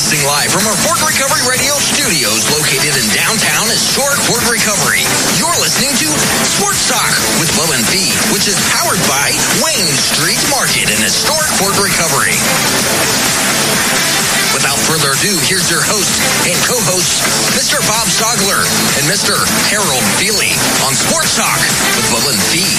Broadcasting live from our Fort Recovery Radio studios located in downtown historic Fort Recovery. You're listening to Sports Talk with Bubba and Fee, which is powered by Wayne Street Market in historic Fort Recovery. Without further ado, here's your host and co-host, Mr. Bob Stogler and Mr. Harold Feely on Sports Talk with Bubba and Fee.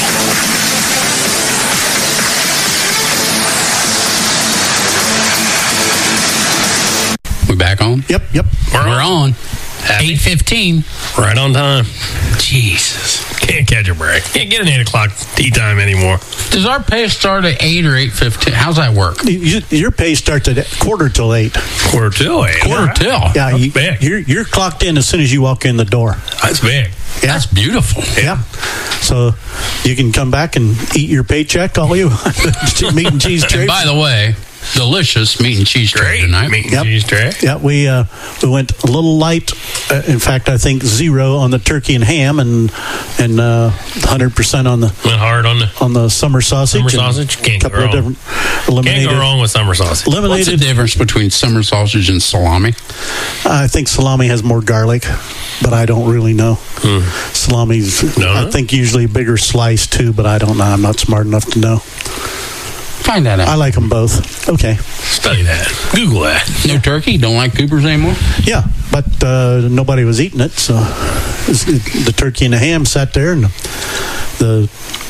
We back on? Yep. We're on. 8:15. Right on time. Jesus. Can't catch a break. Can't get an 8 o'clock tea time anymore. Does our pay start at 8 or 8:15? How's that work? Your pay starts at 7:45. Quarter till 8. Quarter till. Yeah, That's big. you're clocked in as soon as you walk in the door. That's big. Yeah. That's beautiful. Yeah. So you can come back and eat your paycheck, all you meat and cheese tray. And by the way, delicious meat and cheese tray tonight. Meat and cheese tray. Yeah, we went a little light. In fact, I think 0 on the turkey and ham, and 100% on the Went hard on the summer sausage. summer sausage. Can't go couple of wrong. different eliminated. Can't go wrong with summer sausage. What's the Eliminated. difference between summer sausage and salami? I think salami has more garlic, but I don't really know. Salami's, I think, usually a bigger slice too, but I don't know. I'm not smart enough to know. Find that out. I like them both. Okay. Study that. Google that. No turkey? Don't like Cooper's anymore? Yeah, but nobody was eating it, so the turkey and the ham sat there, and the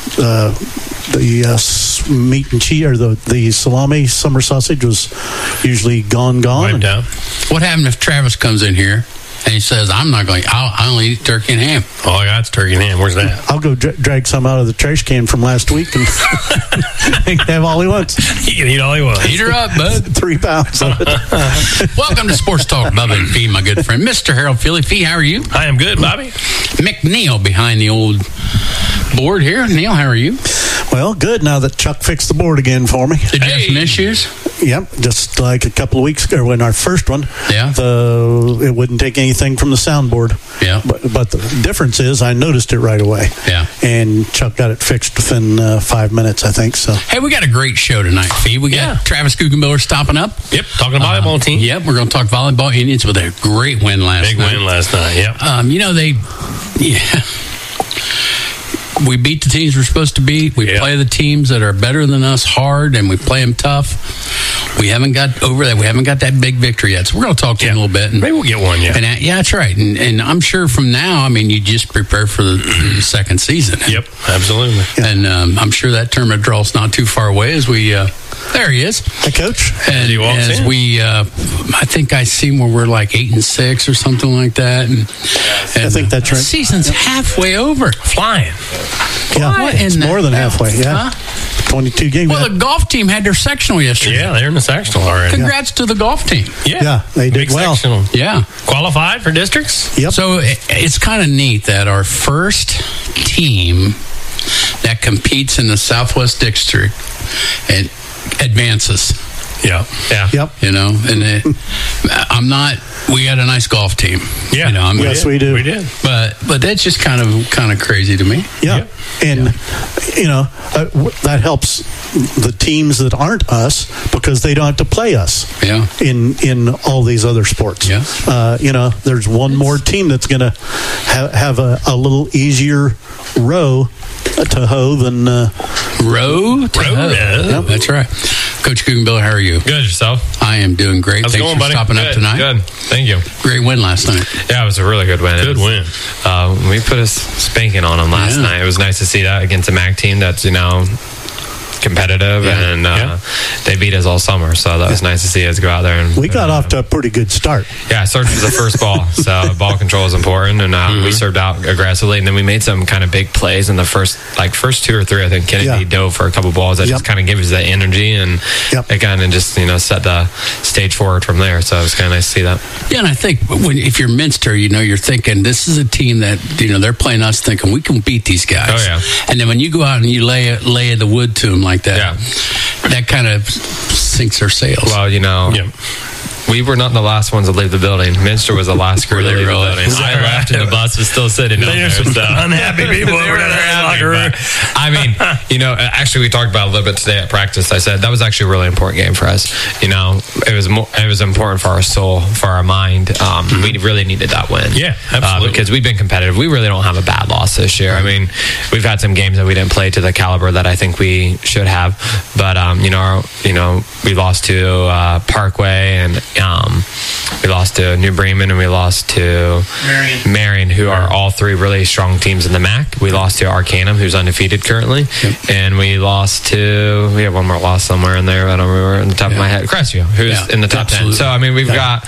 meat and cheese, or the salami summer sausage, was usually gone. Wiped out. What happened if Travis comes in here and he says, I only eat turkey and ham? All I got's turkey and ham. Where's that? I'll go drag some out of the trash can from last week and he can have all he wants. He can eat all he wants. Eat her up, bud. 3 pounds of it. Welcome to Sports Talk, Bubba and Fee, my good friend. Mr. Harold Feely. Fee, how are you? I am good, Bobby. McNeil behind the old board here. Neil, how are you? Well, good, now that Chuck fixed the board again for me. Did you have some issues? Yep, just like a couple of weeks ago when our first one, Yeah. it wouldn't take anything from the soundboard. Yeah. But the difference is I noticed it right away. Yeah. And Chuck got it fixed within 5 minutes, I think. So Hey, we got a great show tonight, Fee. We got Travis Guggenmiller stopping up. Yep. Talking volleyball team. Yep, we're going to talk volleyball. Indians with a great win last Big night. win last night. Yep. We beat the teams we're supposed to beat. We play the teams that are better than us hard, and we play them tough. We haven't got over that. We haven't got that big victory yet. So we're going to talk to you in a little bit. And, Maybe we'll get one, yeah. And that's right. And I'm sure from now, you just prepare for the second season. Yep, absolutely. And I'm sure that tournament draw's not too far away as we... there he is. Hey, Coach. And He walks as in. I think I see where we're like 8-6 or something like that. And I think that's right. The season's halfway over. Flying. Yeah, What it's in the more than hell? halfway. Yeah, Huh? 22 games. Well, the golf team had their sectional yesterday. Yeah, they're in the sectional already. Congrats to the golf team. Yeah, they did Big well. sectional. Yeah. Qualified for districts? Yep. So it's kind of neat that our first team that competes in the Southwest District and advances. Yeah. Yeah. Yep. We got a nice golf team. Yeah. Yes, we do. We did. But that's just kind of crazy to me. Yeah. And, that helps the teams that aren't us because they don't have to play us Yeah. in all these other sports. Yeah. There's one more team that's going to have a little easier row to hoe than... Row to hoe. Yep. That's right. Coach Guggenmiller, how are you? Good, yourself? I am doing great. How's it Thanks going, for buddy? stopping up Good, tonight. Good. Thank you. Great win last night. Yeah, it was a really good win. Good win. We put a spanking on them last Yeah. night. It was nice to see that against a MAC team that's, competitive, and they beat us all summer. So that was nice to see us go out there. And we got off to a pretty good start. Yeah, served for the first ball. So ball control is important, and we served out aggressively, and then we made some kind of big plays in the first 2 or 3. I think Kennedy dove for a couple balls that just kind of gave us that energy, and it kind of just set the stage forward from there. So it was kind of nice to see that. Yeah, and I think if you're Minster, you're thinking this is a team that they're playing us, thinking we can beat these guys. Oh, yeah. And then when you go out and you lay the wood to them like that, that kind of sinks their sails. Well, we were not the last ones to leave the building. Minster was the last crew to leave the building. I left and the bus was still sitting down there. There's some unhappy people over there in the locker room. I mean, actually we talked about it a little bit today at practice. I said that was actually a really important game for us. It was important for our soul, for our mind. We really needed that win. Yeah, absolutely. Because we've been competitive. We really don't have a bad loss this year. I mean, we've had some games that we didn't play to the caliber that I think we should have. But we lost to Parkway, and we lost to New Bremen, and we lost to Marion, who are all three really strong teams in the MAC. We lost to Arcanum, who's undefeated currently, and we have one more loss somewhere in there. I don't remember on the top of my head. Crestview, who's in the top 10. So I mean, we've got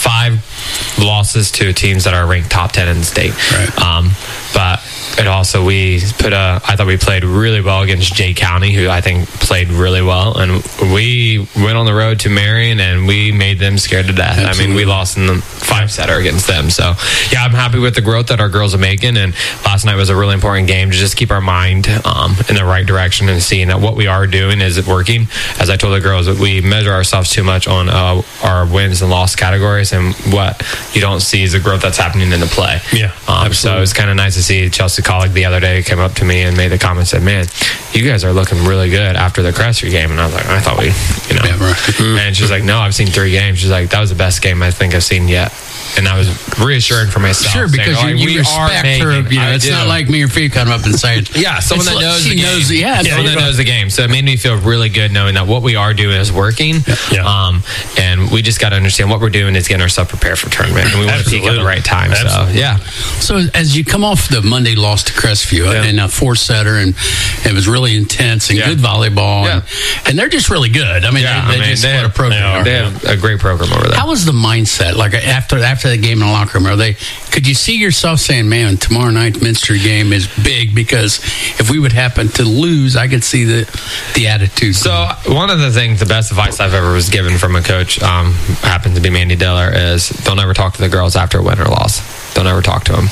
5 losses to teams that are ranked top 10 in the state. Right. But it also, I thought we played really well against Jay County, who I think played really well. And we went on the road to Marion, and we made them scared to death. Absolutely. I mean, we lost in the 5-setter against them. So, yeah, I'm happy with the growth that our girls are making. And last night was a really important game to just keep our mind in the right direction and seeing that what we are doing is it working. As I told the girls, that we measure ourselves too much on our wins and loss categories, and what you don't see is the growth that's happening in the play. Yeah, so it was kind of nice to see Chelsea Colleague the other day came up to me and made the comment, said, "Man, you guys are looking really good after the Crestview game." And I was like, I thought we, Yeah, right. And she's like, "No, I've seen 3 games." She's like, "That was the best game I think I've seen yet." And I was reassuring for myself. Sure, because saying, you respect her. It's not like me or Fee coming up and saying, "Yeah, someone that knows the game." Someone that knows the game. So it made me feel really good knowing that what we are doing is working. Yeah. And we just got to understand what we're doing is getting ourselves prepared for tournament, and we want to peak at the right time. Absolutely. So yeah. So as you come off the Monday loss to Crestview and a 4-setter, and it was really intense and good volleyball, and they're just really good. I mean, they just have a program. They have a great program over there. How was the mindset? Like after the game in the locker room, could you see yourself saying, "Man, tomorrow night's Minster game is big," because if we would happen to lose, I could see the attitude. So one of the best advice I've ever was given from a coach, happened to be Mandy Diller, is don't ever talk to the girls after a win or loss. Don't ever talk to them.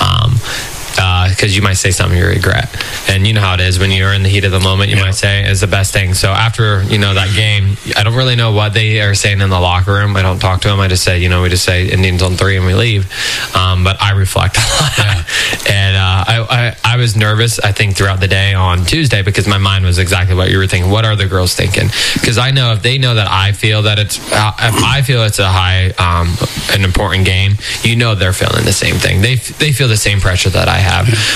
Because you might say something you regret, and you know how it is when you're in the heat of the moment. You might say is the best thing. So after that game, I don't really know what they are saying in the locker room. I don't talk to them. I just say we just say Indians on 3 and we leave. But I reflect a lot, and I was nervous. I think throughout the day on Tuesday because my mind was exactly what you were thinking. What are the girls thinking? Because I know if they know that I feel that if I feel it's a high, an important game, they're feeling the same thing. They feel the same pressure that I have.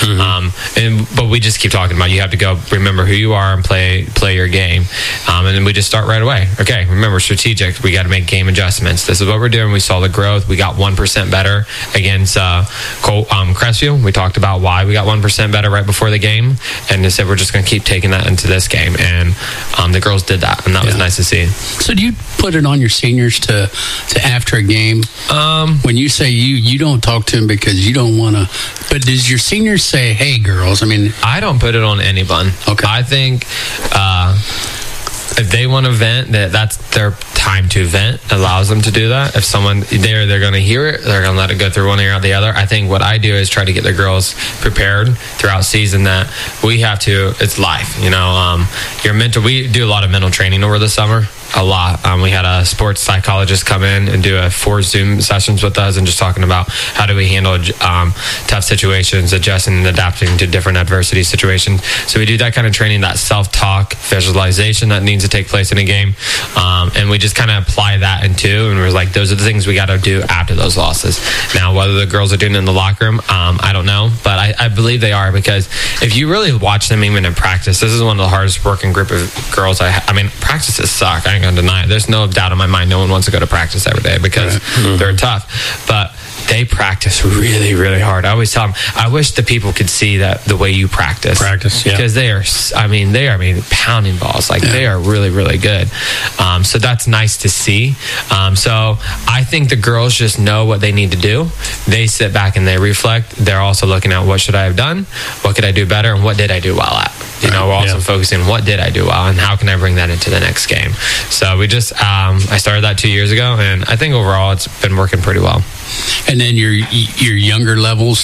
But we just keep talking about you have to go remember who you are and play your game, and then we just start right away. Okay, remember strategic. We got to make game adjustments. This is what we're doing. We saw the growth. We got 1% better against Crestview. We talked about why we got 1% better right before the game, and they said we're just going to keep taking that into this game, and the girls did that, and that was nice to see. So do you put it on your seniors to after a game when you say you don't talk to them because you don't want to, but does your seniors say, "Hey, girls"? I mean, I don't put it on anyone. Okay. I think if they want to vent, that's their time to vent. Allows them to do that. If someone they're going to hear it, they're going to let it go through one ear or the other. I think what I do is try to get the girls prepared throughout season that we have to. It's life, your mental. We do a lot of mental training over the summer. A lot. We had a sports psychologist come in and do 4 Zoom sessions with us and just talking about how do we handle tough situations, adjusting and adapting to different adversity situations. So we do that kind of training, that self-talk, visualization that needs to take place in a game. And we just kind of apply that into, and we're like, those are the things we got to do after those losses. Now, whether the girls are doing it in the locker room, I don't know, but I believe they are, because if you really watch them even in practice, this is one of the hardest working group of girls. I mean, practices suck. I ain't gonna deny it. There's no doubt in my mind no one wants to go to practice every day because they're tough, but they practice really, really hard. I always tell them, I wish the people could see that the way you practice, because they are pounding balls. They are really, really good. So that's nice to see. So I think the girls just know what they need to do. They sit back and they reflect. They're also looking at what should I have done? What could I do better? And what did I do well at? We're also focusing on what did I do well and how can I bring that into the next game. So we just, I started that 2 years ago, and I think overall it's been working pretty well. And then your younger levels,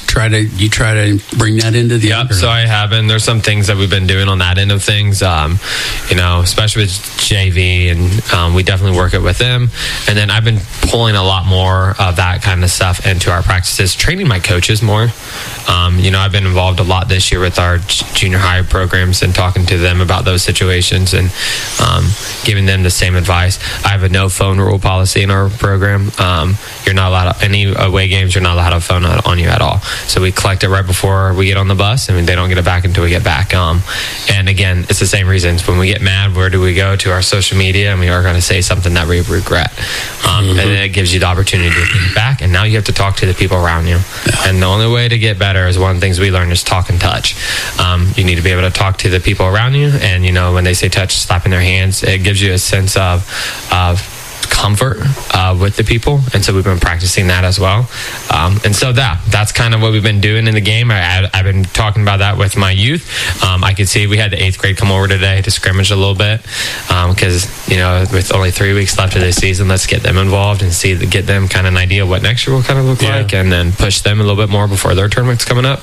try to bring that into the Yep, so I have, and there's some things that we've been doing on that end of things, especially with JV, and we definitely work it with them. And then I've been pulling a lot more of that kind of stuff into our practices, training my coaches more. I've been involved a lot this year with our junior high programs and talking to them about those situations and giving them the same advice. I have a no phone rule policy in our program. You're not allowed any away games. You're not allowed to have a phone on you at all. So we collect it right before we get on the bus, and they don't get it back until we get back. And again, it's the same reasons. When we get mad, where do we go? To our social media, and we are going to say something that we regret. And then it gives you the opportunity to get back, and now you have to talk to the people around you. And the only way to get better is one of the things we learned is talk and touch. You need to be able to talk to the people around you, and when they say touch, slapping their hands, it gives you a sense of comfort with the people, and so we've been practicing that as well. And so that's kind of what we've been doing in the game. I've been talking about that with my youth. I could see we had the 8th grade come over today to scrimmage a little bit because with only 3 weeks left of the season, let's get them involved and get them kind of an idea of what next year will kind of look like, and then push them a little bit more before their tournament's coming up.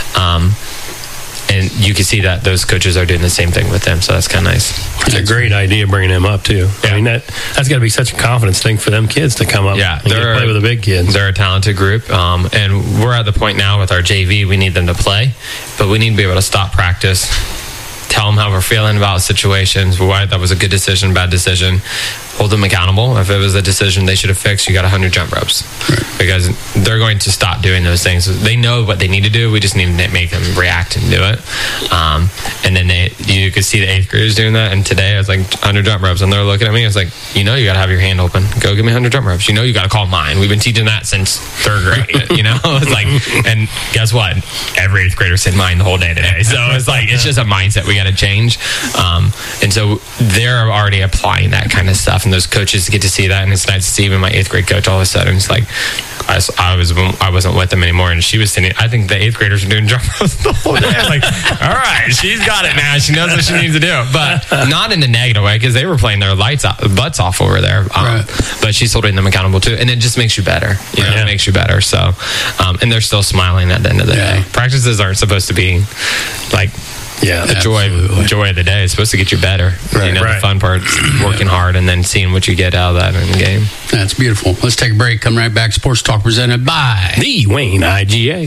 And you can see that those coaches are doing the same thing with them, so that's kind of nice. It's a great idea bringing them up too. Yeah. I mean, that's got to be such a confidence thing for them kids to come up and play with the big kids. They're a talented group, and we're at the point now with our JV, we need them to play, but we need to be able to stop practice, tell them how we're feeling about situations, why that was a good decision, bad decision, hold them accountable. If it was a decision they should have fixed, you got 100 jump ropes. Right. Because they're going to stop doing those things. They know what they need to do. We just need to make them react and do it. And then you could see the 8th graders doing that. And today I was like 100 jump ropes, and they're looking at me. I was like, you got to have your hand open. Go give me 100 jump ropes. You got to call mine. We've been teaching that since 3rd grade. It's like, and guess what? Every 8th grader said mine the whole day today. So it's like it's just a mindset we got to change. And so they're already applying that kind of stuff. And those coaches get to see that, and it's nice to see even my 8th grade coach all of a sudden. It's like I wasn't with them anymore, and she was sitting. I think the 8th graders are doing jump ropes the whole day. I was like, all right, she's got it now. She knows what she needs to do, but not in a negative way because they were playing their butts off over there. But she's holding them accountable too, and it just makes you better. It makes you better. So, and they're still smiling at the end of the day. Practices aren't supposed to be like. Yeah, the joy of the day is supposed to get you better. Right, the fun part is working hard and then seeing what you get out of that in the game. That's beautiful. Let's take a break. Come right back. Sports Talk presented by the Wayne IGA.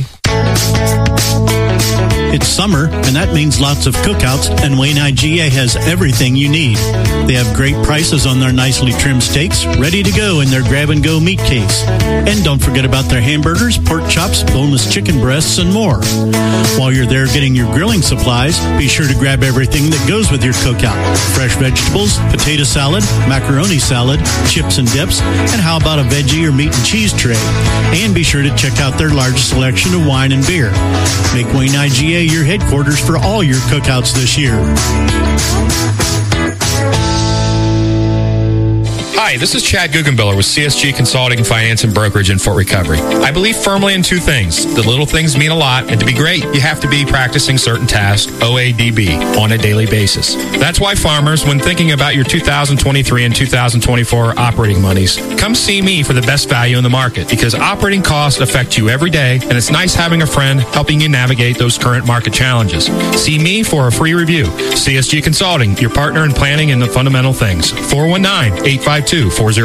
It's summer, and that means lots of cookouts, and Wayne IGA has everything you need. They have great prices on their nicely trimmed steaks, ready to go in their grab-and-go meat case. And don't forget about their hamburgers, pork chops, boneless chicken breasts, and more. While you're there getting your grilling supplies, be sure to grab everything that goes with your cookout. Fresh vegetables, potato salad, macaroni salad, chips and dips, and how about a veggie or meat and cheese tray? And be sure to check out their large selection of wine and beer. Make Wayne IGA your headquarters for all your cookouts this year. Hi, this is Chad Guggenbiller with CSG Consulting, Finance, and Brokerage in Fort Recovery. I believe firmly in two things. The little things mean a lot, and to be great, you have to be practicing certain tasks, OADB, on a daily basis. That's why farmers, when thinking about your 2023 and 2024 operating monies, come see me for the best value in the market, because operating costs affect you every day, and it's nice having a friend helping you navigate those current market challenges. See me for a free review. CSG Consulting, your partner in planning and the fundamental things. 419-852-4049.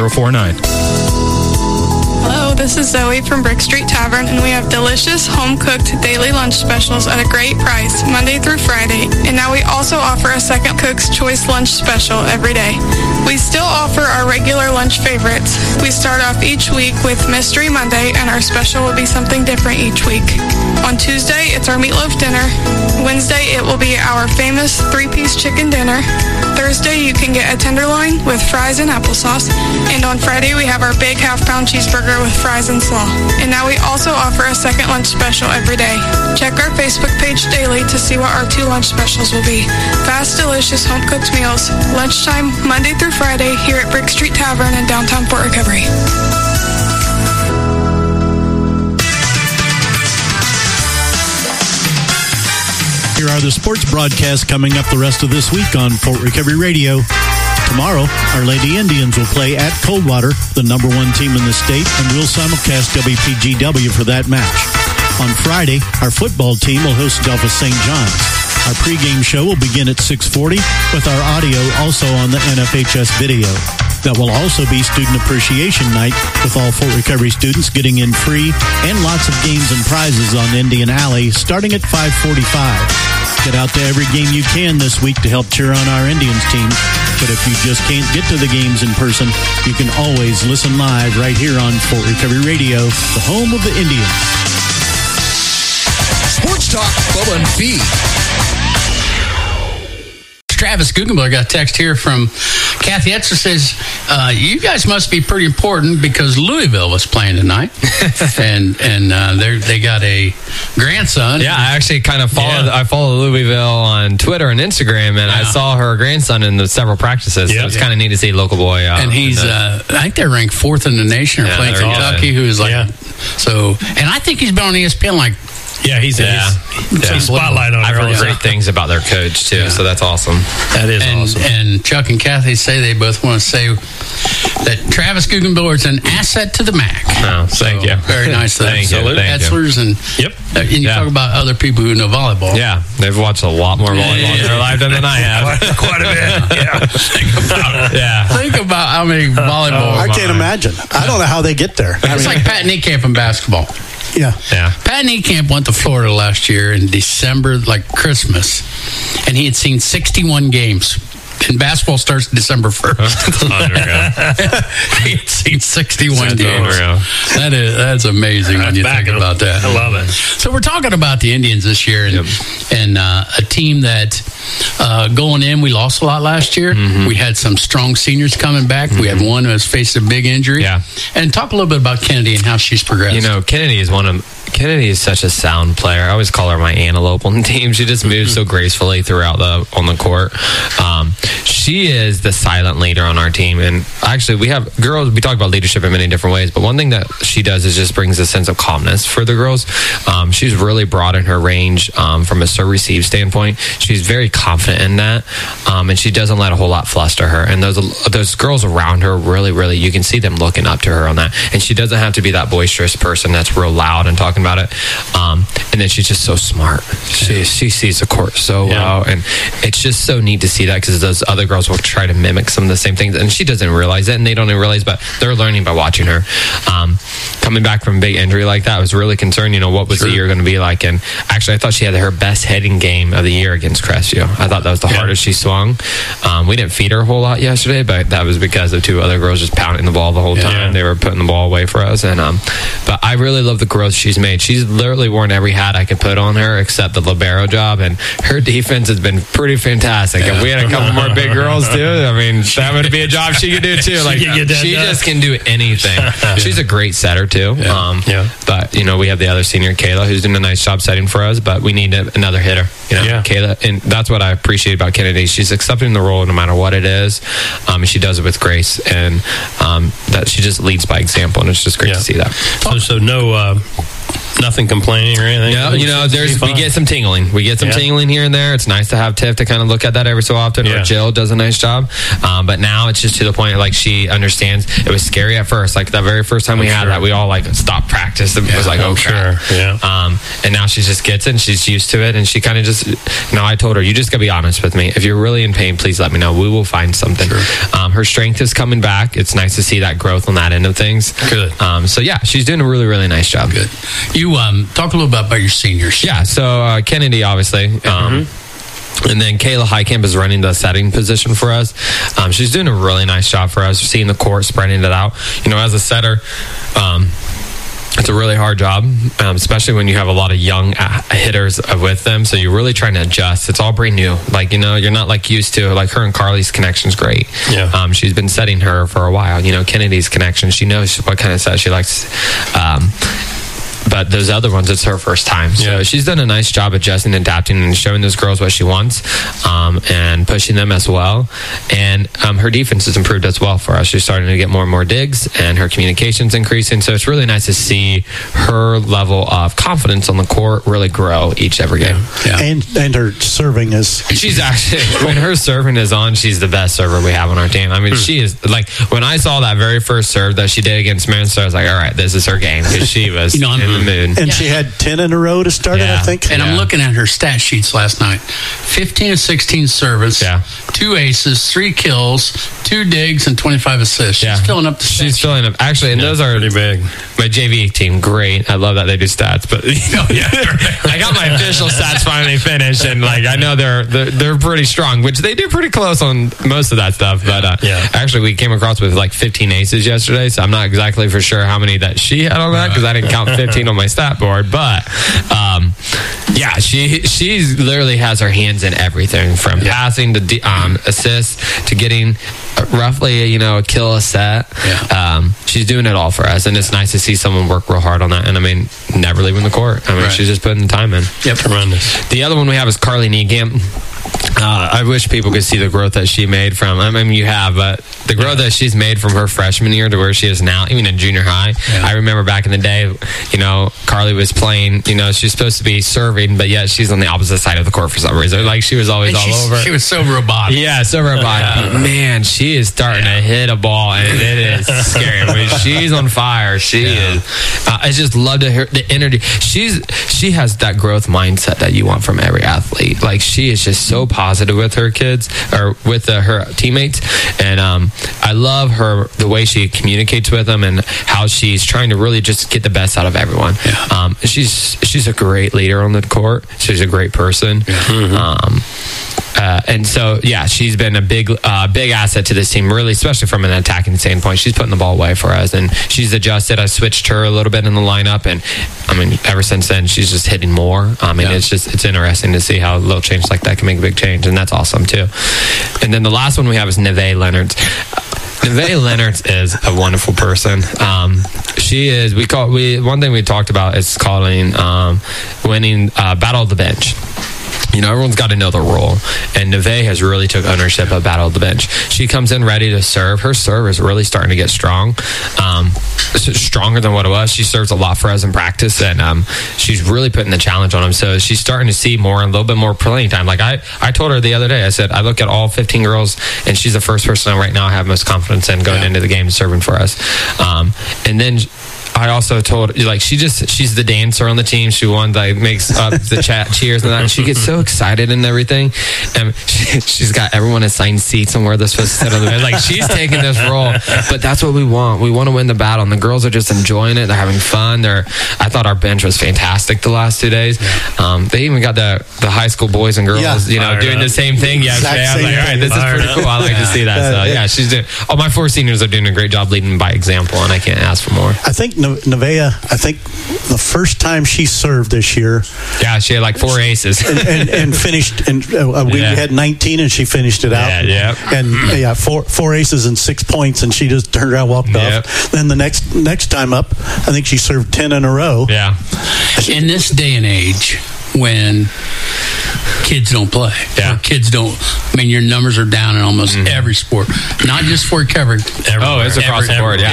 Hello, this is Zoe from Brick Street Tavern, and we have delicious home-cooked daily lunch specials at a great price, Monday through Friday. And now we also offer a second cook's choice lunch special every day. We still offer our regular lunch favorites. We start off each week with Mystery Monday, and our special will be something different each week. On Tuesday, it's our meatloaf dinner. Wednesday, it will be our famous 3-piece chicken dinner. Thursday, you can get a tenderloin with fries and applesauce. And on Friday, we have our big half-pound cheeseburger with fries and slaw. And now we also offer a second lunch special every day. Check our Facebook page daily to see what our 2 lunch specials will be. Fast, delicious, home-cooked meals. Lunchtime, Monday through Friday, here at Brick Street Tavern in downtown Fort Recovery. Here are the sports broadcasts coming up the rest of this week on Fort Recovery Radio. Tomorrow, our Lady Indians will play at Coldwater, the #1 team in the state, and we'll simulcast WPGW for that match. On Friday, our football team will host Delphos St. John's. Our pregame show will begin at 6:40 with our audio also on the NFHS video. That will also be Student Appreciation Night with all Fort Recovery students getting in free and lots of games and prizes on Indian Alley starting at 5:45. Get out to every game you can this week to help cheer on our Indians team. But if you just can't get to the games in person, you can always listen live right here on Fort Recovery Radio, the home of the Indians. Sports Talk, Bubba and Fee. Travis Guggenbiller got a text here from Kathy Etzer, says, you guys must be pretty important because Louisville was playing tonight. and they got a grandson. Yeah, I actually kind of follow Louisville on Twitter and Instagram, and I saw her grandson in the several practices. So it's kind of neat to see a local boy. And he's, I think they're ranked 4th in the nation, or playing Kentucky, who is like, so, and I think he's been on ESPN like, he's spotlight on. I've heard great things about their coach too, so that's awesome. That is awesome. And Chuck and Kathy say they both want to say that Travis Guggenbiller is an asset to the MAC. Oh, thank you. Very nice. Thank you. Etzlers and you talk about other people who know volleyball. Yeah, they've watched a lot more volleyball in their lifetime than I have. Quite a bit. Think about how many volleyball. I can't imagine. I don't know how they get there. It's like Pat Niekamp in basketball. Yeah. Pat Niekamp went to Florida last year in December, like Christmas, and he had seen 61 games. And basketball starts December 1st. He had seen 61 games. That's amazing when you think about that. I love it. So we're talking about the Indians this year, and a team that going in, we lost a lot last year. Mm-hmm. We had some strong seniors coming back. Mm-hmm. We had one who has faced a big injury. Yeah. And talk a little bit about Kennedy and how she's progressed. You know, Kennedy is such a sound player. I always call her my antelope on the team. She just moves so gracefully throughout on the court. She is the silent leader on our team. And actually, we have girls, we talk about leadership in many different ways, but one thing that she does is just brings a sense of calmness for the girls. She's really broad in her range from a serve-receive standpoint. She's very confident in that, and she doesn't let a whole lot fluster her. And those girls around her really, you can see them looking up to her on that. And she doesn't have to be that boisterous person that's real loud and talking about it. And then she's just so smart. She sees the court so well, and it's just so neat to see that because those other girls will try to mimic some of the same things, and she doesn't realize it, and they don't even realize, but they're learning by watching her. Coming back from a big injury like that, I was really concerned, what was the year going to be like? And actually, I thought she had her best hitting game of the year against Crestview. I thought that was the hardest she swung. We didn't feed her a whole lot yesterday, but that was because of two other girls just pounding the ball the whole time. They were putting the ball away for us, and but I really love the growth she's made. She's literally worn every hat I could put on her except the libero job, and her defense has been pretty fantastic. If we had a couple more big girls too, I mean, that would be a job she could do too. Like she just can do anything. She's a great setter too. But we have the other senior, Kayla, who's doing a nice job setting for us, but we need another hitter. Kayla, and that's what I appreciate about Kennedy. She's accepting the role no matter what it is, and she does it with grace, and that she just leads by example, and it's just great to see that. So no. Nothing complaining or anything. No, we get some tingling. We get some tingling here and there. It's nice to have Tiff to kind of look at that every so often. Or Jill does a nice job. But now it's just to the point like she understands. It was scary at first. Like the very first time we had that, we all like stopped practice. It was like, and now she just gets it and she's used to it. And she kind of just, I told her, you just got to be honest with me. If you're really in pain, please let me know. We will find something. Her strength is coming back. It's nice to see that growth on that end of things. Good. She's doing a really, really nice job. Good. You talk a little bit about your seniors. Yeah, so Kennedy, obviously. And then Kayla Heitkamp is running the setting position for us. She's doing a really nice job for us, seeing the court, spreading it out. As a setter, it's a really hard job, especially when you have a lot of young hitters with them. So you're really trying to adjust. It's all brand new. Like, you're not like used to, like her and Carly's connection's great. Yeah. She's been setting her for a while. Kennedy's connection, she knows what kind of set she likes. But those other ones, it's her first time. So she's done a nice job adjusting, adapting, and showing those girls what she wants, and pushing them as well. And her defense has improved as well for us. She's starting to get more and more digs, and her communication's increasing. So it's really nice to see her level of confidence on the court really grow every game. Yeah. And her serving is... She's actually, when her serving is on, she's the best server we have on our team. I mean, she is, like, when I saw that very first serve that she did against Manchester, I was like, all right, this is her game. Because she was... in the mood. And she had 10 in a row to start it, I think. And I'm looking at her stat sheets last night. 15 of 16 service, 2 aces, 3 kills, 2 digs, and 25 assists. She's filling up the stats. She's filling up. Actually, and those are pretty big. My JV team, great. I love that they do stats, but I got my official stats finally finished, and like I know they're pretty strong, which they do pretty close on most of that stuff. But actually, we came across with like 15 aces yesterday, so I'm not exactly for sure how many that she had on that because I didn't count 15 on my stat board. But she literally has her hands in everything from passing to assists to getting roughly a kill a set. She's doing it all for us, and it's nice to see someone work real hard on that. And I mean, never leaving the court. I mean, she's just putting the time in. Yep, tremendous. The other one we have is Carly Niekamp. I wish people could see the growth that she made from, I mean, you have, but the growth that she's made from her freshman year to where she is now, even in junior high. I remember back in the day, Carly was playing, she's supposed to be serving, but yet she's on the opposite side of the court for some reason. Like, she was always all over. She was so robotic. Yeah, so robotic. Man, she is starting to hit a ball, and it is scary. When she's on fire, she is. I just love to hear the energy. She has that growth mindset that you want from every athlete. Like, she is just so positive with her kids or with her teammates, and I love the way she communicates with them and how she's trying to really just get the best out of everyone. She's a great leader on the court. She's a great person. And so, she's been a big asset to this team, really, especially from an attacking standpoint. She's putting the ball away for us, and she's adjusted. I switched her a little bit in the lineup, and I mean, ever since then, she's just hitting more. I mean, it's interesting to see how a little change like that can make a big change, and that's awesome too. And then the last one we have is Neve Leonard. Neve Leonard is a wonderful person. She is. One thing we talked about is calling winning Battle of the Bench. Everyone's got to know their role. And Neve has really took ownership of Battle of the Bench. She comes in ready to serve. Her serve is really starting to get strong. Stronger than what it was. She serves a lot for us in practice, and she's really putting the challenge on them. So she's starting to see more and a little bit more playing time. Like I told her the other day, I said, I look at all 15 girls, and she's the first person right now I have most confidence in going into the game and serving for us. And then I also told she's the dancer on the team. She makes up the cheers and that. And she gets so excited and everything. And she's got everyone assigned seats on where they're supposed to sit on the bed. Like, she's taking this role, but that's what we want. We want to win the battle, and the girls are just enjoying it. They're having fun. I thought our bench was fantastic the last 2 days. They even got the high school boys and girls, doing the same thing yesterday. I was like, all right, this is pretty cool. I like to see that. So she's doing. Oh, my 4 seniors are doing a great job leading by example, and I can't ask for more. I think Nevaeh, I think the first time she served this year, she had like 4 aces and finished. And we had 19, and she finished it out. And 4 aces and 6 points, and she just turned around, walked off. Then the next time up, I think she served 10 in a row. In this day and age, when kids don't play, or kids don't. I mean, your numbers are down in almost every sport, not just for covered. It's across the board.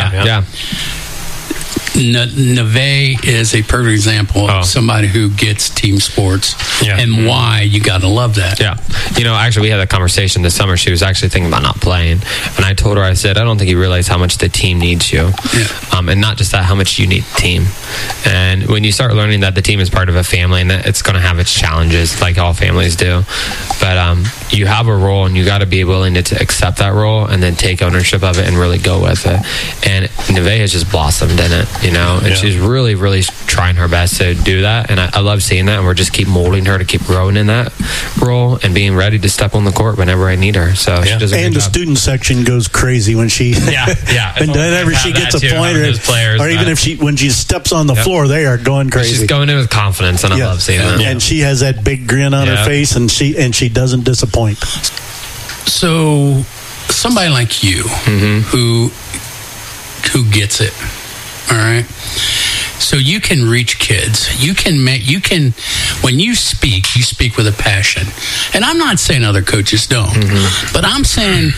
Neve is a perfect example of somebody who gets team sports and why you got to love that. Actually, we had a conversation this summer. She was actually thinking about not playing, and I told her, I said, I don't think you realize how much the team needs you, and not just that, how much you need the team. And when you start learning that the team is part of a family and that it's going to have its challenges, like all families do, but you have a role, and you got to be willing to accept that role and then take ownership of it and really go with it. And Neve has just blossomed in it. And she's really, really trying her best to do that. And I love seeing that. And we're just keep molding her to keep growing in that role and being ready to step on the court whenever I need her. So she does a and the job. Student section goes crazy when she, and whenever she gets a point, or even if when she steps on the floor, they are going crazy. She's going in with confidence, and I love seeing that. And she has that big grin on her face, and she doesn't disappoint. So somebody like you, who gets it. All right. So you can reach kids. You can when you speak with a passion. And I'm not saying other coaches don't, but I'm saying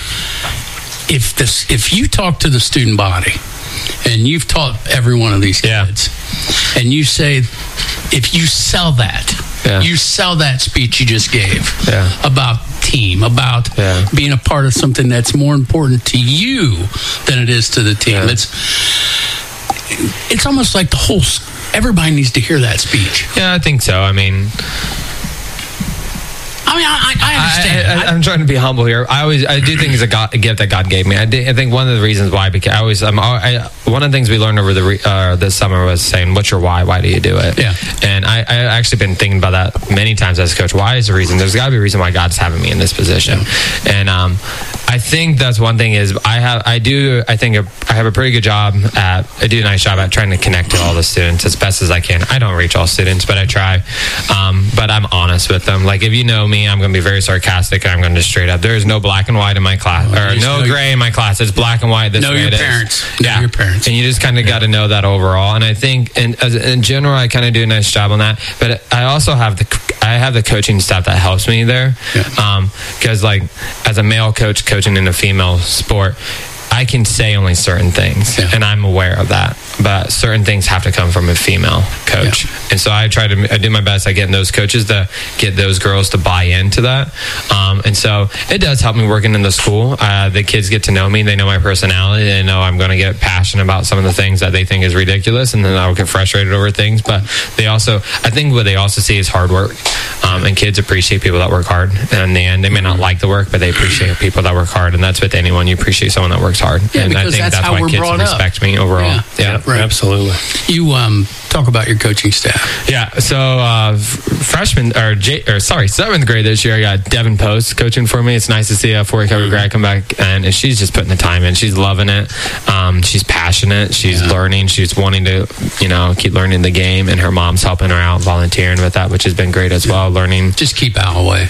if you talk to the student body, and you've taught every one of these kids, and you say, if you sell that, you sell that speech you just gave about team, about being a part of something that's more important to you than it is to the team. It's almost like the whole everybody needs to hear that speech. Yeah, I think so. I mean, I understand. I'm trying to be humble here. I do think it's a gift that God gave me. I think one of the reasons why, because one of the things we learned over this summer was saying, "What's your why? Why do you do it?" Yeah. And I actually been thinking about that many times as a coach. Why is the reason? There's got to be a reason why God's having me in this position. Yeah. And I think that's one thing is I have a pretty good job I do a nice job at trying to connect to all the students as best as I can. I don't reach all students, but I try. But I'm honest with them. Like, if you know me, I'm going to be very sarcastic, and I'm going to straight up. There is no black and white in my class, or no gray in my class. It's black and white. This know your parents. Yeah, know your parents, and you just kind of got to know that overall. And I think, in general, I kind of do a nice job on that. But I also have the coaching staff that helps me there, because like as a male coach coaching in a female sport, I can say only certain things, and I'm aware of that. But certain things have to come from a female coach, and so I do my best at getting those coaches to get those girls to buy into that. And so it does help me working in the school. The kids get to know me; they know my personality. They know I'm going to get passionate about some of the things that they think is ridiculous, and then I'll get frustrated over things. But I think what they also see is hard work, and kids appreciate people that work hard. And in the end, they may not like the work, but they appreciate people that work hard, and that's with anyone. You appreciate someone that works hard, and I think that's why kids respect me overall. Yeah, right. Absolutely. You talk about your coaching staff. Yeah, so seventh grade this year, I got Devin Post coaching for me. It's nice to see a Fort Recovery grad come back, and she's just putting the time in. She's loving it. She's passionate. She's learning. She's wanting to, keep learning the game, and her mom's helping her out, volunteering with that, which has been great as well. Learning. Just keep Al away.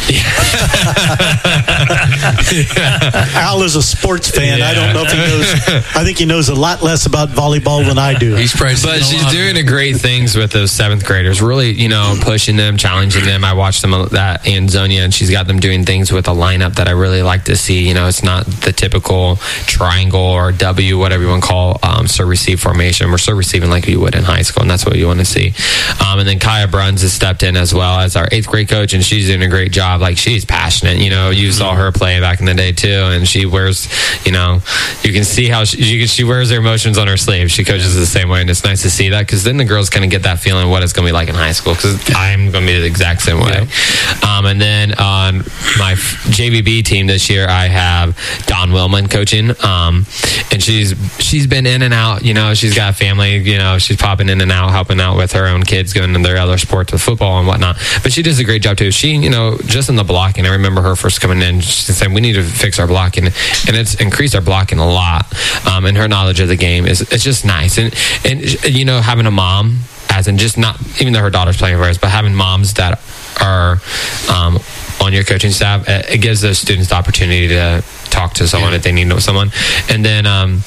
Al is a sports fan. I don't know if he knows. I think he knows a lot less about volleyball than I do. But she's doing great things with those seventh graders. Really, pushing them, challenging them. I watched them at Anzonia, and she's got them doing things with a lineup that I really like to see. It's not the typical triangle or W, whatever you want to call serve receive formation. We're serve receiving like you would in high school, and that's what you want to see. And then Kaya Bruns has stepped in as well as our 8th grade coach, and she's doing a great job. Like, she's passionate. You saw her play back in the day too, and she wears, you can see how she wears her emotions on her sleeve. She coaches the same way, and it's nice to see that, because then the girls kind of get that feeling of what it's going to be like in high school, because I'm going to be the exact same way. And then on my JVB team this year, I have Dawn Willman coaching, and she's been in and out. She's got a family. She's popping in and out, helping out with her own kids, going to their other sports with football and whatnot. But she does a great job too. She, just in the blocking, I remember her first coming in, she said, "We need to fix our blocking," and it's increased our blocking a lot. And her knowledge of the game it's just nice, and having a mom, as in just not even though her daughter's playing for us, but having moms that are on your coaching staff, it gives those students the opportunity to talk to someone if they need to know someone. And then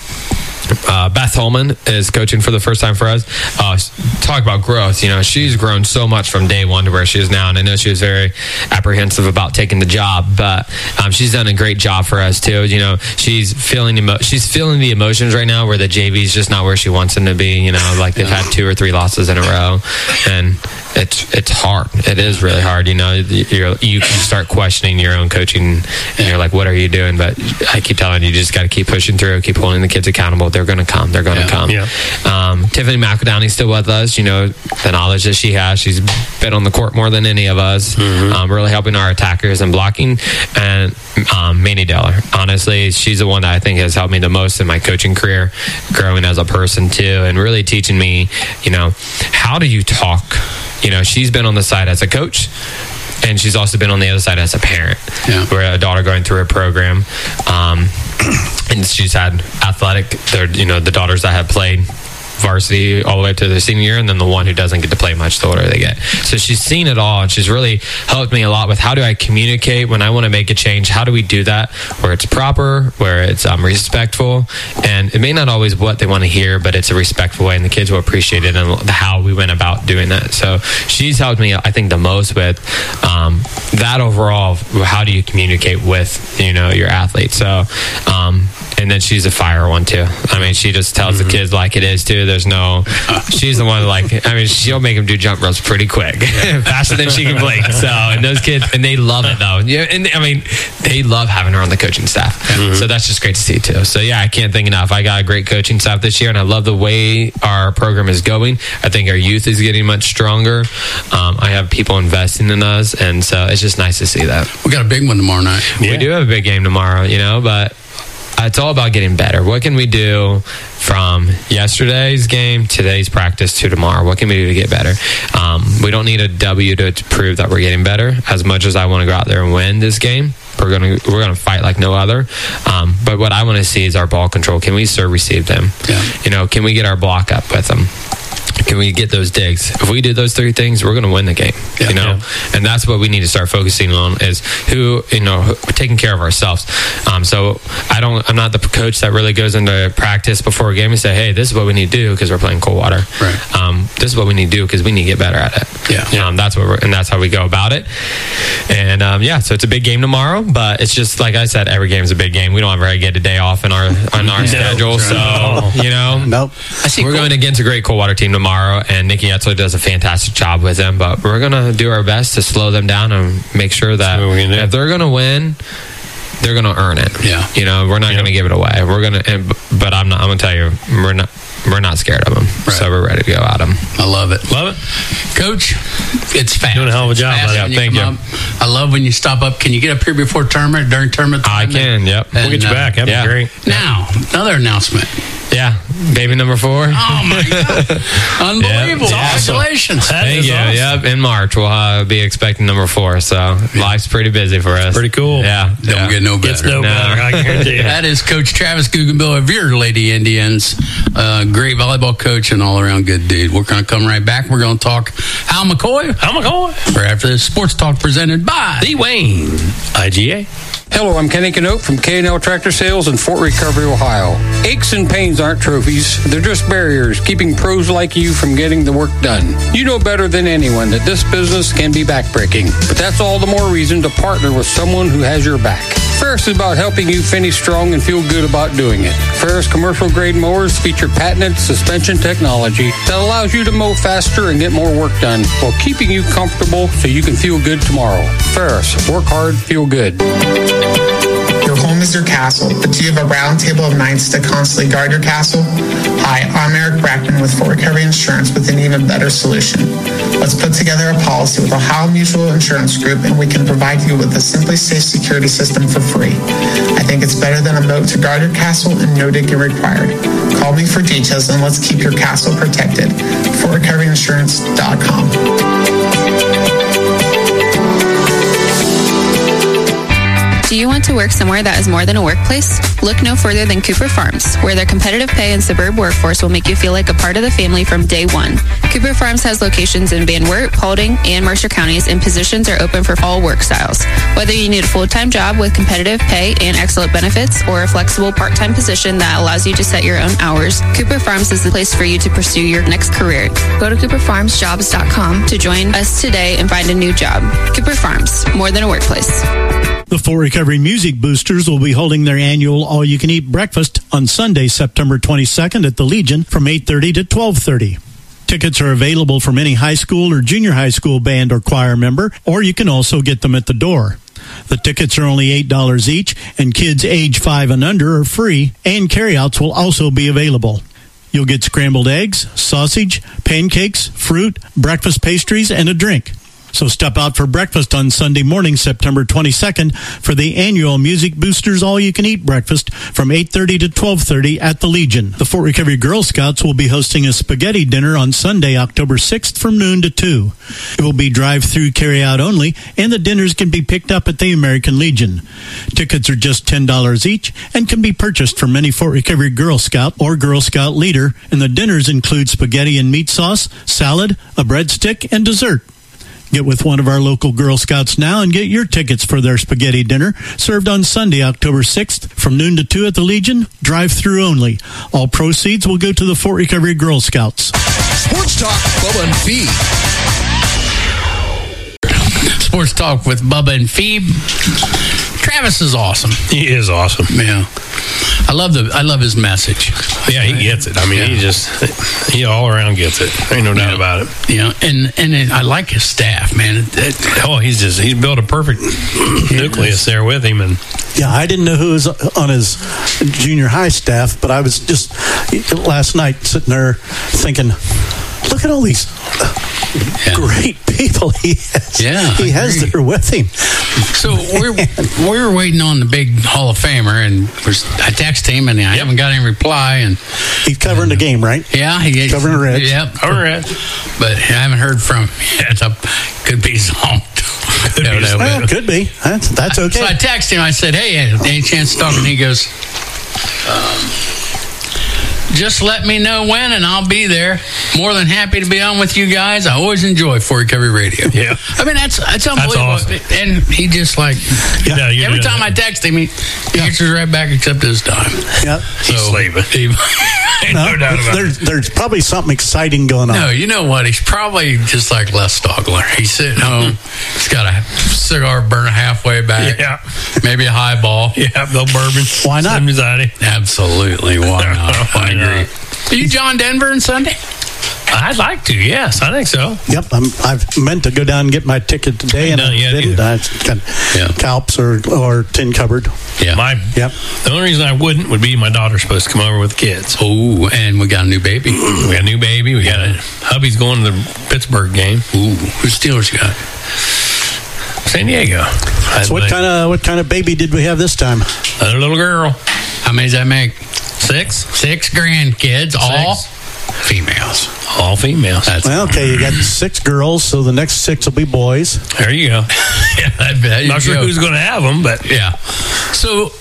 Beth Holman is coaching for the first time for us. Talk about growth. She's grown so much from day one to where she is now, and I know she was very apprehensive about taking the job, but she's done a great job for us too. She's feeling the emotions right now, where the JV is just not where she wants them to be. Like they've had 2 or 3 losses in a row, and it's hard. It is really hard. You can start questioning your own coaching, and you're like, what are you doing? But I keep telling you, just got to keep pushing through, keep holding the kids accountable. They're going to come. They're going to come. Yeah. Tiffany McEldowney's still with us. The knowledge that she has. She's been on the court more than any of us. Really helping our attackers and blocking. And Manny Deller. Honestly, she's the one that I think has helped me the most in my coaching career, growing as a person too, and really teaching me, how do you talk? She's been on the side as a coach, and she's also been on the other side as a parent. Where a daughter going through a program, and she's had athletic, the daughters that have played varsity all the way up to their senior year, and then the one who doesn't get to play much the older they get. So she's seen it all, and she's really helped me a lot with how do I communicate when I want to make a change. How do we do that where it's proper, where it's respectful, and it may not always what they want to hear, but it's a respectful way, and the kids will appreciate it, and how we went about doing that. So she's helped me, I think, the most with that overall. How do you communicate with your athletes? So And then she's a fire one too. I mean, she just tells the kids like it is too. There's no, she's the one she'll make them do jump ropes pretty quick, faster than she can blink. So, and those kids, and they love it though. Yeah, and I mean, they love having her on the coaching staff. So that's just great to see too. So yeah, I can't thank enough. I got a great coaching staff this year, and I love the way our program is going. I think our youth is getting much stronger. I have people investing in us, and so it's just nice to see that. We got a big one tomorrow night. We do have a big game tomorrow, but it's all about getting better. What can we do from yesterday's game, today's practice, to tomorrow? What can we do to get better? We don't need a W to prove that we're getting better. As much as I want to go out there and win this game, we're gonna fight like no other. But what I want to see is our ball control. Can we receive them? Yeah. Can we get our block up with them? Can we get those digs? If we do those three things, we're going to win the game. And that's what we need to start focusing on, is taking care of ourselves. So I'm not the coach that really goes into practice before a game and say, hey, this is what we need to do because we're playing Coldwater. Right. This is what we need to do because we need to get better at it. Yeah. That's how we go about it. And so it's a big game tomorrow, but it's just like I said, every game is a big game. We don't ever get a day off on our schedule. So nope. We're going against a great Coldwater team tomorrow, and Nikki Etzler does a fantastic job with them, but we're going to do our best to slow them down and make sure that if they're going to win, they're going to earn it. Yeah. We're not going to give it away. We're going to, but I'm going to tell you, we're not scared of them. Right. So we're ready to go at them. I love it. Coach, it's fast. Doing a hell of a job. Thank you. I love when you stop up. Can you get up here before tournament, during tournament time? I can, yep. We'll get you back. That'd be great. Now, another announcement. Yeah, baby number 4. Oh my God! Unbelievable! Congratulations! Thank you. Awesome. Yep, in March we'll be expecting number 4. So life's pretty busy for us. Pretty cool. Yeah, don't get no better. Gets no better. I guarantee you. That is Coach Travis Guggenbill of your Lady Indians. Great volleyball coach and all around good dude. We're going to come right back. We're going to talk Hal McCoy. Right after this Sports Talk presented by The Wayne IGA. Hello, I'm Kenny Canote from K&L Tractor Sales in Fort Recovery, Ohio. Aches and pains aren't trophies. They're just barriers keeping pros like you from getting the work done. You know better than anyone that this business can be backbreaking, but that's all the more reason to partner with someone who has your back. Ferris is about helping you finish strong and feel good about doing it. Ferris commercial grade mowers feature patented suspension technology that allows you to mow faster and get more work done while keeping you comfortable so you can feel good tomorrow. Ferris, work hard, feel good. Your home is your castle, but do you have a round table of knights to constantly guard your castle? Hi, I'm Eric Brackman with Fort Recovery Insurance with an even better solution. Let's put together a policy with Ohio Mutual Insurance Group, and we can provide you with a Simply Safe security system for free. I think it's better than a moat to guard your castle and no digging required. Call me for details and let's keep your castle protected. FortRecoveryInsurance.com. Do you want to work somewhere that is more than a workplace? Look no further than Cooper Farms, where their competitive pay and suburb workforce will make you feel like a part of the family from day one. Cooper Farms has locations in Van Wert, Paulding, and Mercer counties, and positions are open for all work styles. Whether you need a full-time job with competitive pay and excellent benefits, or a flexible part-time position that allows you to set your own hours, Cooper Farms is the place for you to pursue your next career. Go to CooperFarmsJobs.com to join us today and find a new job. Cooper Farms, more than a workplace. The Fort Recovery Music Boosters will be holding their annual all-you-can-eat breakfast on Sunday, September 22nd at the Legion from 8:30 to 12:30. Tickets are available from any high school or junior high school band or choir member, or you can also get them at the door. The tickets are only $8 each, and kids age 5 and under are free, and carryouts will also be available. You'll get scrambled eggs, sausage, pancakes, fruit, breakfast pastries, and a drink. So step out for breakfast on Sunday morning, September 22nd, for the annual Music Boosters All-You-Can-Eat Breakfast from 8:30 to 12:30 at the Legion. The Fort Recovery Girl Scouts will be hosting a spaghetti dinner on Sunday, October 6th from noon to 2. It will be drive-through carry-out only, and the dinners can be picked up at the American Legion. Tickets are just $10 each and can be purchased from any Fort Recovery Girl Scout or Girl Scout leader, and the dinners include spaghetti and meat sauce, salad, a breadstick, and dessert. Get with one of our local Girl Scouts now and get your tickets for their spaghetti dinner, served on Sunday, October 6th, from noon to 2 at the Legion, drive-through only. All proceeds will go to the Fort Recovery Girl Scouts. Sports Talk, Bubba and Phoebe. Sports Talk with Bubba and Phoebe. Travis is awesome. He is awesome. Yeah. I love his message. Yeah, he gets it. I mean, he all around gets it. Ain't no doubt about it. Yeah, and I like his staff, man. He's built a perfect nucleus there with him, and I didn't know who was on his junior high staff, but I was just last night sitting there thinking, look at all these great people he has. Yeah, he has there with him. So we were waiting on the big Hall of Famer, and I texted him, and I haven't got any reply. And he's covering the game, right? Yeah, he's covering the Reds. Yep, covering Reds. But I haven't heard from him yet. Could be some. Could be. That's okay. So I texted him. I said, "Hey, any chance of talking?" He goes, "Just let me know when, and I'll be there. More than happy to be on with you guys. I always enjoy Fort Recovery Radio." Yeah, I mean that's unbelievable. That's awesome. And he just every time I text him, he answers right back except this time. Yeah, he's sleeping. No doubt about it. There's probably something exciting going on. No, you know what? He's probably just like Les Stogler. He's sitting home. He's got a cigar burnt halfway back. Yeah. Maybe a highball. Yeah, no bourbon. Why not? Absolutely. Why not? I agree. Are you John Denver on Sunday? I'd like to. Yes, I think so. Yep, I've meant to go down and get my ticket today, and I didn't. I got Calps or Tin Cupboard. Yeah. The only reason I wouldn't would be my daughter's supposed to come over with the kids. Oh, and we got a new baby. We got a hubby's going to the Pittsburgh game. Ooh, whose Steelers you got? San Diego. So what kind of baby did we have this time? A little girl. How many does that make? 6. 6 grandkids, all females. All females. Okay, you got 6 girls, so the next 6 will be boys. There you go. Not sure who's going to have them, but yeah. So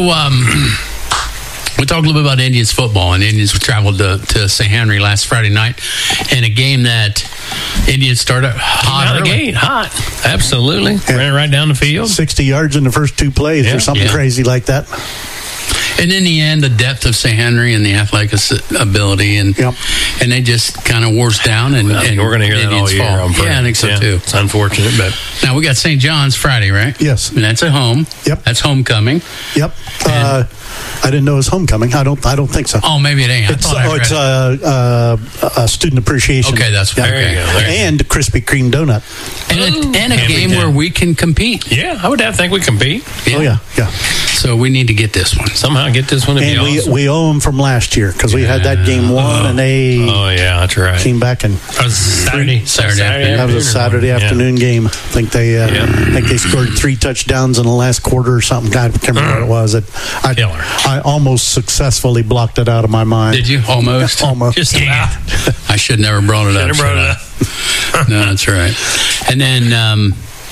we talked a little bit about Indians football, and Indians traveled to St. Henry last Friday night in a game that Indians started hot out of the gate. Hot. Absolutely. Yeah. Ran it right down the field. 60 yards in the first 2 plays or something crazy like that. And in the end, the depth of St. Henry and the athletic ability, and they just kind of wore us down. And we're going to hear that all year. I think so too. It's unfortunate, but now we got St. John's Friday, right? Yes, and that's at home. Yep, that's homecoming. Yep. I didn't know it was homecoming. I don't think so. Oh, maybe it ain't. It's a student appreciation. Okay, that's there you go. And Krispy Kreme donut. And a game where we can compete. Yeah, I would think we compete. Yeah. Oh yeah. So we need to get this one somehow. Get this one. And we owe them from last year because we had that game won, and they. Oh yeah, that's right. Came back and that was Saturday afternoon. That was a Saturday afternoon game. I think they scored 3 touchdowns in the last quarter or something. I can't remember what it was. I almost successfully blocked it out of my mind. Did you almost? Almost. Just about. I should never brought it up. No, that's right. And then.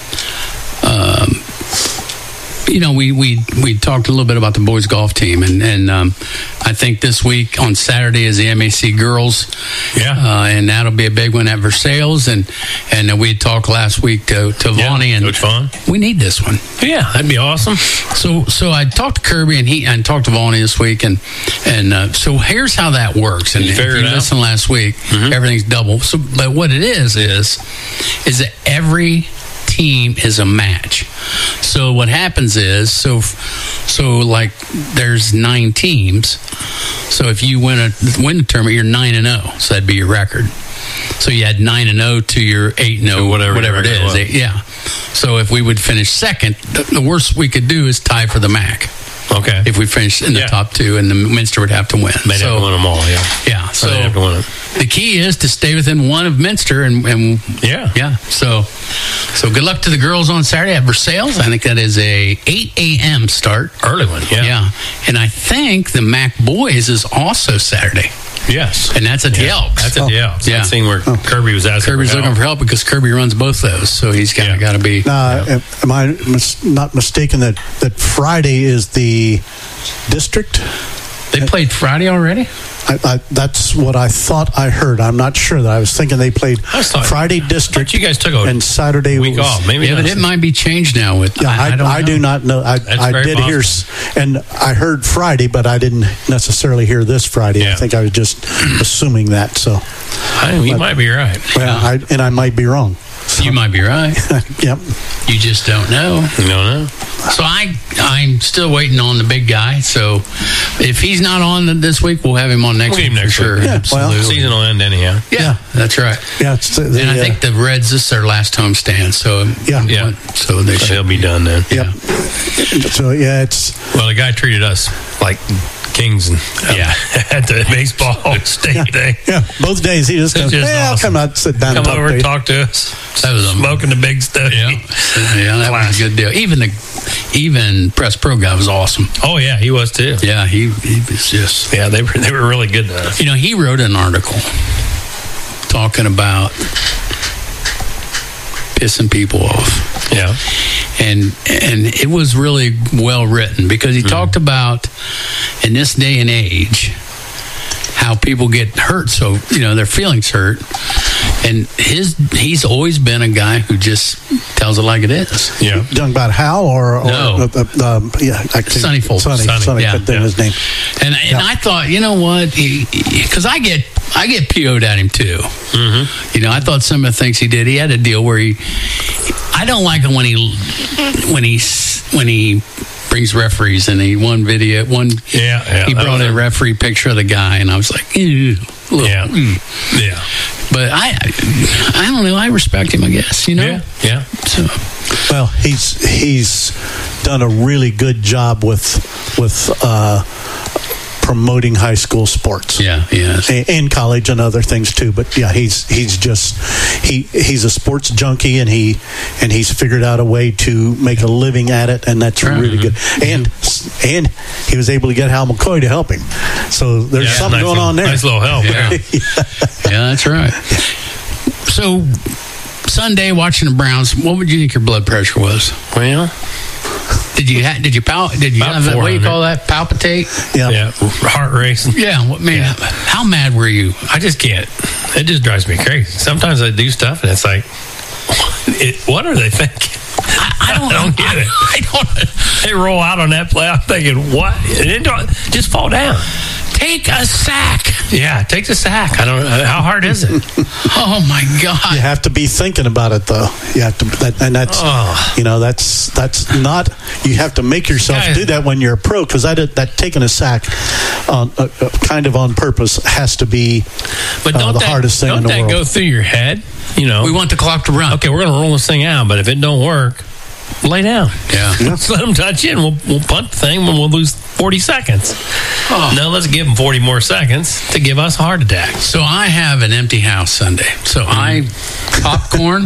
We talked a little bit about the boys golf team, and I think this week on Saturday is the MAC girls, and that'll be a big one at Versailles, and we talked last week to Vonnie, and Coach Vaughn. We need this one. Yeah, that'd be awesome. So I talked to Kirby and talked to Vonnie this week, and so here's how that works. And if you listened last week, everything's double. So, but what it is that every team is a match. So what happens is so like there's 9 teams. So if you win the tournament, you're 9-0. So that'd be your record. So you add 9-0 to your 8-0, whatever it is. Yeah. So if we would finish second, the worst we could do is tie for the MAC. Okay. If we finish in the top 2, and the Minster would have to win. They'd have to win them all, Yeah. So they'd have to win it. The key is to stay within 1 of Minster, and So good luck to the girls on Saturday at Versailles. I think that is a 8 a.m. start. Early one, yeah. And I think the MAC boys is also Saturday. Yes. And that's at the Elks. That's at the Elks. Yeah. I've seen where Kirby was asking Kirby's looking for help because Kirby runs both those. So he's got to be. Am I not mistaken that Friday is the district? They played Friday already? That's what I thought I heard. I'm not sure. That I was thinking they played Friday district. You guys took and Saturday week off. Maybe but it might be changed now. I do not know. I did hear, and I heard Friday, but I didn't necessarily hear this Friday. Yeah. I think I was just assuming that. So you might be right. Well, I might be wrong. So. You might be right. Yep. You just don't know. You don't know. So I'm still waiting on the big guy. So If he's not on this week, we'll have him on next week for sure. Yeah, absolutely. Well, season will end anyhow. Yeah, that's right. Yeah, and I think the Reds, this is their last home stand. So so they'll be done then. Yeah. So it's the guy treated us like kings and at the baseball state thing. Yeah, both days he just goes, I'll come out, sit down, come over and talk to us. That was smoking the big stuff. Yeah, that was a good deal. Even Press Pro guy was awesome. Oh yeah, he was too. Yeah, he was just they were really good to us. He wrote an article talking about pissing people off. Yeah. And it was really well written because he talked about in this day and age how people get hurt, so their feelings hurt, and he's always been a guy who just tells it like it is. Yeah. Talking about Hal or no. Sonny Fulton. Sonny his name. And I thought, you know what, because I get PO'd at him too. Mm-hmm. I thought some of the things he did, he had a deal where I don't like it when he brings referees and he brought a referee picture of the guy and I was like, yeah. But I don't know, I respect him, I guess, Yeah. So well, he's done a really good job with promoting high school sports. Yeah, and college and other things too. But yeah, he's a sports junkie, and he's figured out a way to make a living at it, and that's really good. And he was able to get Hal McCoy to help him. So there's something going on there. Nice little help. Yeah, that's right. So Sunday, watching the Browns, what would you think your blood pressure was? Well, Did you have that, what do you call that, palpitate? Yeah. Heart racing. Yeah, man, how mad were you? I just can't. It just drives me crazy. Sometimes I do stuff and it's like, what are they thinking? I don't get it. I don't. They roll out on that play. I'm thinking, what? Just fall down. Take a sack. Yeah, take the sack. I don't know. How hard is it? Oh my God! You have to be thinking about it though. You have to, that's not. You have to make yourself do that when you're a pro, because that taking a sack, kind of on purpose, has to be the hardest thing in the world. Don't that go through your head? We want the clock to run. Okay, we're going to roll this thing out, but if it don't work, lay down. Yeah. Let's let them touch it, and we'll punt the thing when we'll lose 40 seconds. No, let's give them 40 more seconds to give us a heart attack. So I have an empty house Sunday. So I popcorn.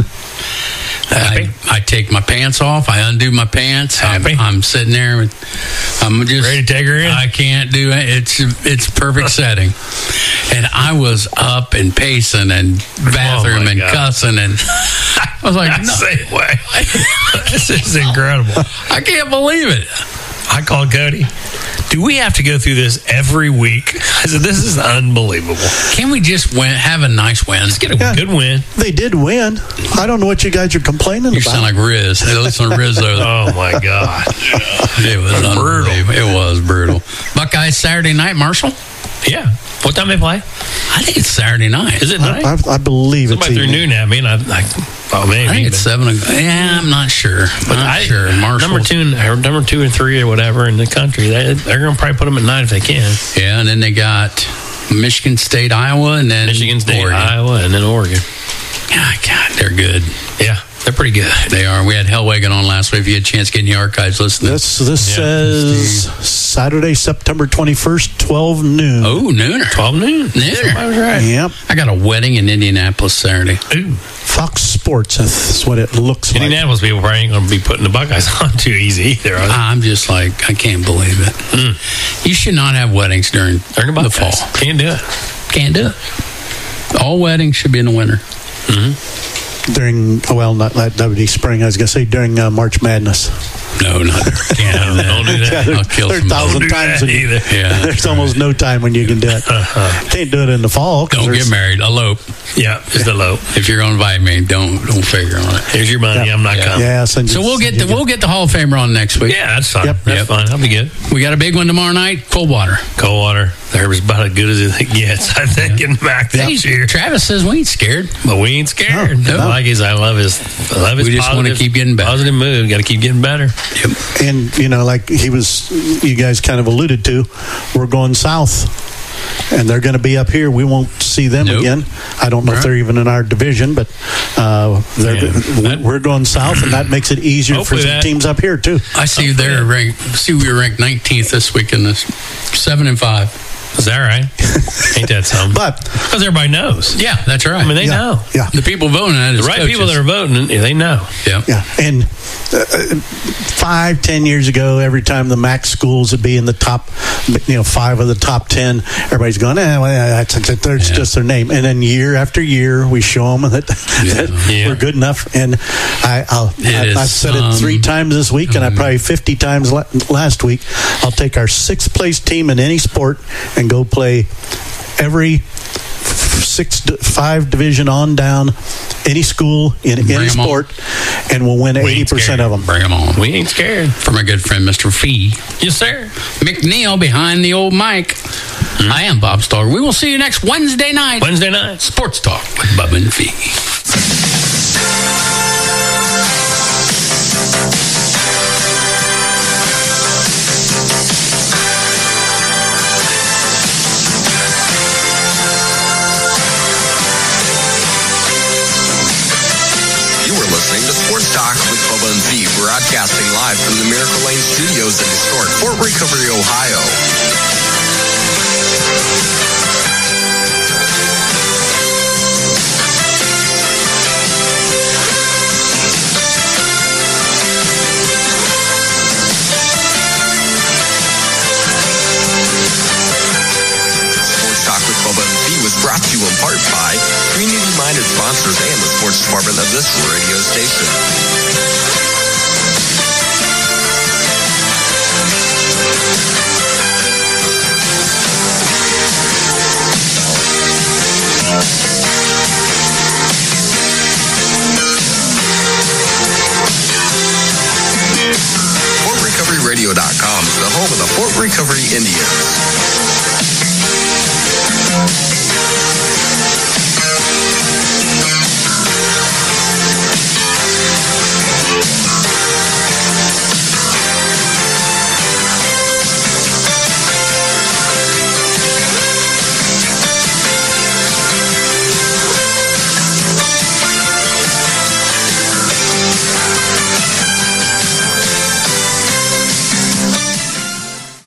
I take my pants off. I undo my pants. I'm sitting there. I'm just ready to take her in. I can't do it. It's perfect setting. And I was up and pacing and bathroom and cussing, and I was like, same way. This is incredible. I can't believe it. I called Cody. Do we have to go through this every week? I said, this is unbelievable. Can we just have a nice win? Let's get a good win. They did win. I don't know what you guys are complaining about. You sound like Riz. Hey, listen to Riz. Oh, my God. It was brutal. It was brutal. Buckeyes Saturday night, Marshall? Yeah. What time they play? I think it's Saturday night. Is it night? I believe somebody it's threw noon at me, and I think it's 7 o'clock. Yeah, I'm not sure. Sure. Number two and three or whatever in the country, they're going to probably put them at night if they can. Yeah, and then they got Michigan State, Iowa, and then Michigan State, Oregon. Iowa, and then Oregon. God, they're good. Yeah. They're pretty good. They are. We had Hellwagon on last week. If you had a chance to get in the archives, listen. This says Saturday, September 21st, 12 noon. Oh, nooner. 12 noon. Nooner. I was right. Yep. I got a wedding in Indianapolis Saturday. Ooh. Fox Sports. That's what it looks like. Indianapolis people probably ain't going to be putting the Buckeyes on too easy either. I'm just like, I can't believe it. You should not have weddings during the fall. Can't do it. Can't do it. All weddings should be in the winter. Mm-hmm. During, not that would be spring. I was going to say during March Madness. No, not can't. Don't do that. I'll kill there's 1,000 times either. Yeah, there's almost no time when you can do it. Can't do it in the fall. Don't get married. Elope. Yeah, just elope. If you're going to invite me, don't figure on it. Here's your money. I'm not coming. Yeah, so we'll get the Hall of Famer on next week. Yeah, that's fine. That's fine. I'll be good. We got a big one tomorrow night. Coldwater. They're about as good as it gets, I think, in the MAC this year. Travis says we ain't scared. But we ain't scared. No. Like I love his we just want to keep getting better. Positive mood. Got to keep getting better. Yep. And, like you guys kind of alluded to, we're going south. And they're going to be up here. We won't see them again. I don't know if they're even in our division, but we're going south, and that makes it easier for some teams up here too. I see they're ranked. See, we were ranked 19th this week in this 7-5. Is that right? Ain't that something? But because everybody knows. Yeah, that's right. I mean, they know. Yeah, the people voting on it, the right people that are voting, they know. Yeah, yeah. And 5-10 years ago, every time the MAC schools would be in the top, 5 of the top 10, everybody's going, that's just their name. And then year after year, we show them that we're good enough. And I've said it 3 times this week, and I probably 50 times last week. I'll take our 6th place team in any sport and go play every 5 division on down, any school in any sport, and we'll win 80% of them. Bring them on. We ain't scared. For my good friend, Mr. Fee. Yes, sir. McNeil behind the old mic. Mm-hmm. I am Bob Stoller. We will see you next Wednesday night. Sports Talk with Bubba and Fee. Listening to Sports Talk with Bubba and Fee, broadcasting live from the Miracle Lane Studios in historic Fort Recovery, Ohio. Sports Talk with Bubba and Fee was brought to you in part by community-minded sponsors and the sports department of this radio station. FortRecoveryRadio.com is the home of the Fort Recovery Indians.